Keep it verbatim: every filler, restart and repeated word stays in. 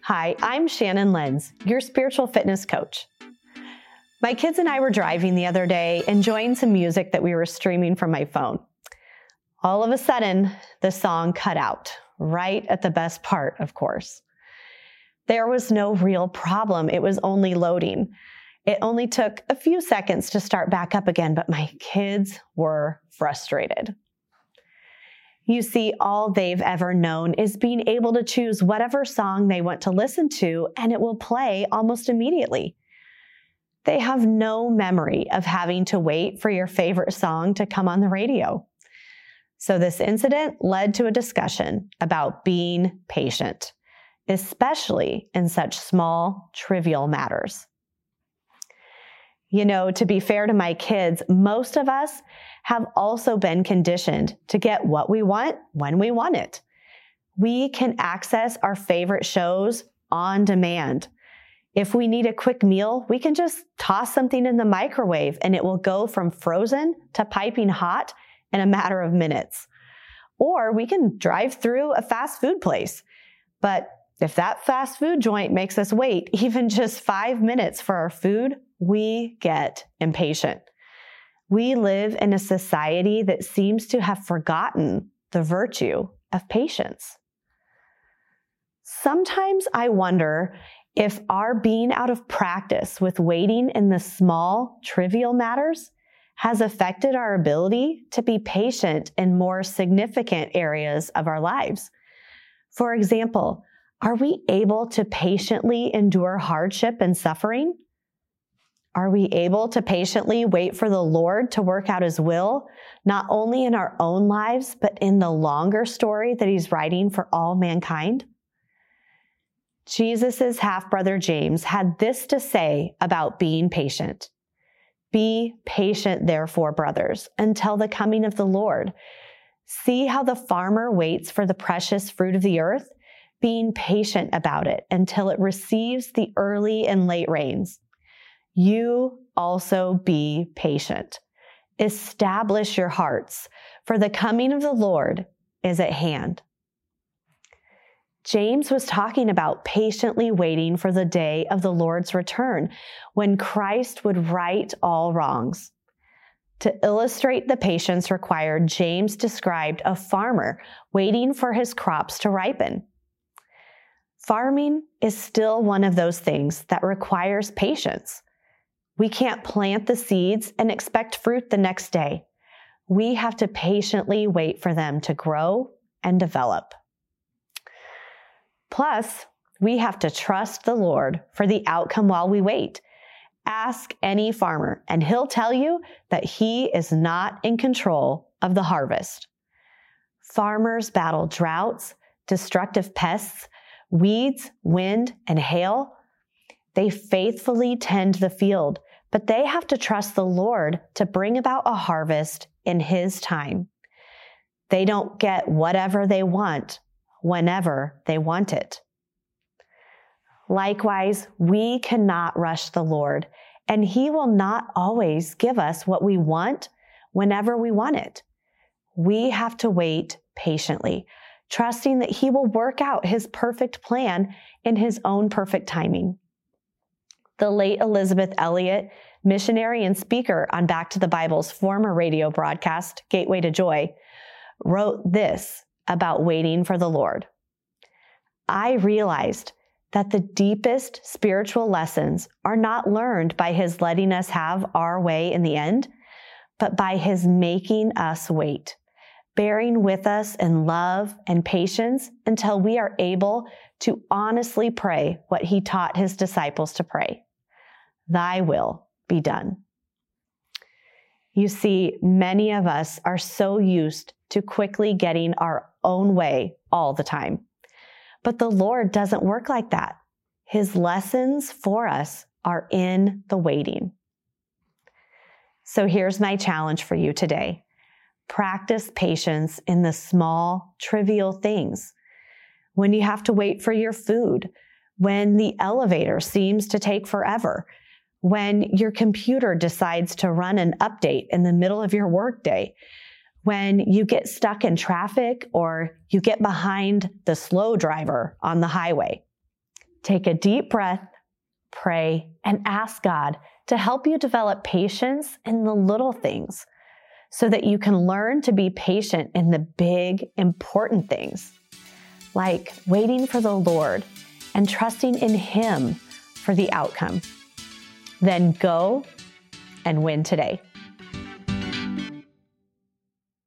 Hi, I'm Shannon Lenz, your spiritual fitness coach. My kids and I were driving the other day, enjoying some music that we were streaming from my phone. All of a sudden, the song cut out, right at the best part, of course. There was no real problem. It was only loading. It only took a few seconds to start back up again, but my kids were frustrated. You see, all they've ever known is being able to choose whatever song they want to listen to, and it will play almost immediately. They have no memory of having to wait for your favorite song to come on the radio. So this incident led to a discussion about being patient, especially in such small, trivial matters. You know, to be fair to my kids, most of us have also been conditioned to get what we want when we want it. We can access our favorite shows on demand. If we need a quick meal, we can just toss something in the microwave and it will go from frozen to piping hot in a matter of minutes. Or we can drive through a fast food place. But if that fast food joint makes us wait even just five minutes for our food, we get impatient. We live in a society that seems to have forgotten the virtue of patience. Sometimes I wonder if our being out of practice with waiting in the small, trivial matters has affected our ability to be patient in more significant areas of our lives. For example, are we able to patiently endure hardship and suffering? Are we able to patiently wait for the Lord to work out His will, not only in our own lives, but in the longer story that He's writing for all mankind? Jesus' half-brother James had this to say about being patient. Be patient, therefore, brothers, until the coming of the Lord. See how the farmer waits for the precious fruit of the earth, being patient about it until it receives the early and late rains. You also be patient. Establish your hearts, for the coming of the Lord is at hand. James was talking about patiently waiting for the day of the Lord's return, when Christ would right all wrongs. To illustrate the patience required, James described a farmer waiting for his crops to ripen. Farming is still one of those things that requires patience. We can't plant the seeds and expect fruit the next day. We have to patiently wait for them to grow and develop. Plus, we have to trust the Lord for the outcome while we wait. Ask any farmer, and he'll tell you that he is not in control of the harvest. Farmers battle droughts, destructive pests, weeds, wind, and hail. They faithfully tend the field, but they have to trust the Lord to bring about a harvest in His time. They don't get whatever they want whenever they want it. Likewise, we cannot rush the Lord, and He will not always give us what we want whenever we want it. We have to wait patiently, trusting that He will work out His perfect plan in His own perfect timing. The late Elisabeth Elliot, missionary and speaker on Back to the Bible's former radio broadcast, Gateway to Joy, wrote this about waiting for the Lord. I realized that the deepest spiritual lessons are not learned by His letting us have our way in the end, but by His making us wait, bearing with us in love and patience until we are able to honestly pray what He taught His disciples to pray. Thy will be done. You see, many of us are so used to quickly getting our own way all the time. But the Lord doesn't work like that. His lessons for us are in the waiting. So here's my challenge for you today. Practice patience in the small, trivial things. When you have to wait for your food, when the elevator seems to take forever, when your computer decides to run an update in the middle of your workday, when you get stuck in traffic or you get behind the slow driver on the highway. Take a deep breath, pray, and ask God to help you develop patience in the little things so that you can learn to be patient in the big, important things, like waiting for the Lord and trusting in Him for the outcome. Then go and win today.